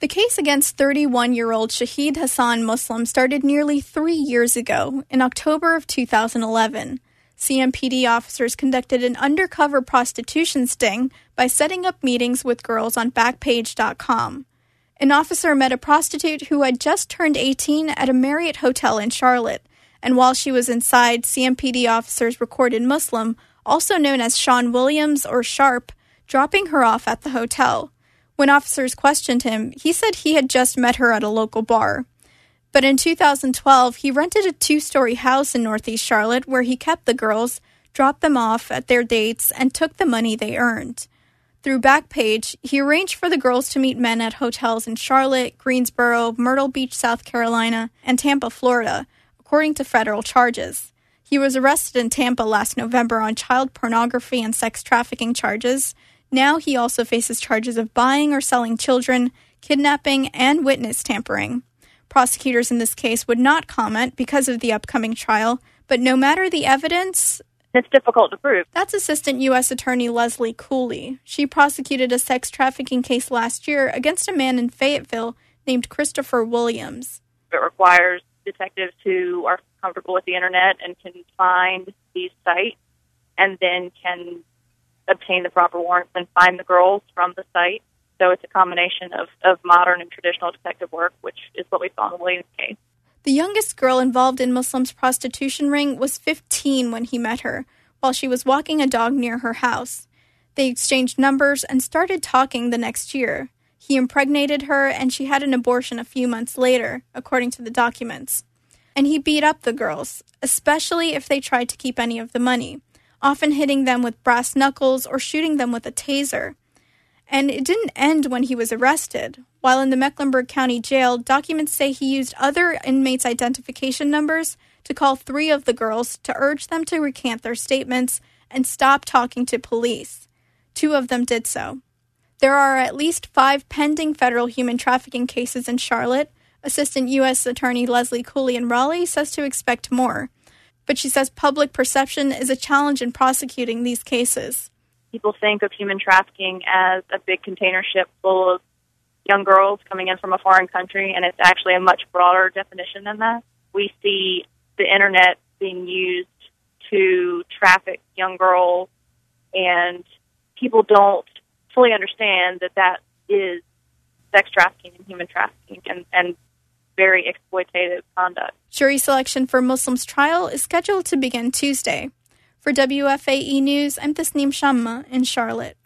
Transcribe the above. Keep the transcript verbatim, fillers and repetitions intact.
The case against thirty-one-year-old Shahid Hassan Muslim started nearly three years ago, in October of two thousand eleven. C M P D officers conducted an undercover prostitution sting by setting up meetings with girls on Backpage dot com. An officer met a prostitute who had just turned eighteen at a Marriott hotel in Charlotte, and while she was inside, C M P D officers recorded Muslim, also known as Sean Williams or Sharp, dropping her off at the hotel. When officers questioned him, he said he had just met her at a local bar. But in two thousand twelve, he rented a two-story house in Northeast Charlotte where he kept the girls, dropped them off at their dates, and took the money they earned. Through Backpage, he arranged for the girls to meet men at hotels in Charlotte, Greensboro, Myrtle Beach, South Carolina, and Tampa, Florida, according to federal charges. He was arrested in Tampa last November on child pornography and sex trafficking charges. Now he also faces charges of buying or selling children, kidnapping, and witness tampering. Prosecutors in this case would not comment because of the upcoming trial, but no matter the evidence, it's difficult to prove. That's Assistant U S Attorney Leslie Cooley. She prosecuted a sex trafficking case last year against a man in Fayetteville named Christopher Williams. It requires detectives who are comfortable with the internet and can find these sites and then can obtain the proper warrants and find the girls from the site. So it's a combination of, of modern and traditional detective work, which is what we saw in the Williams case. The youngest girl involved in Muslim's prostitution ring was fifteen when he met her, while she was walking a dog near her house. They exchanged numbers and started talking the next year. He impregnated her, and she had an abortion a few months later, according to the documents. And he beat up the girls, especially if they tried to keep any of the money, often hitting them with brass knuckles or shooting them with a taser. And it didn't end when he was arrested. While in the Mecklenburg County Jail, documents say he used other inmates' identification numbers to call three of the girls to urge them to recant their statements and stop talking to police. Two of them did so. There are at least five pending federal human trafficking cases in Charlotte. Assistant U S Attorney Leslie Cooley in Raleigh says to expect more. But she says public perception is a challenge in prosecuting these cases. People think of human trafficking as a big container ship full of young girls coming in from a foreign country, and it's actually a much broader definition than that. We see the internet being used to traffic young girls, and people don't fully understand that that is sex trafficking and human trafficking and, and very exploitative conduct. Jury selection for Muslim's trial is scheduled to begin Tuesday. For W F A E News, I'm Tasneem Shamma in Charlotte.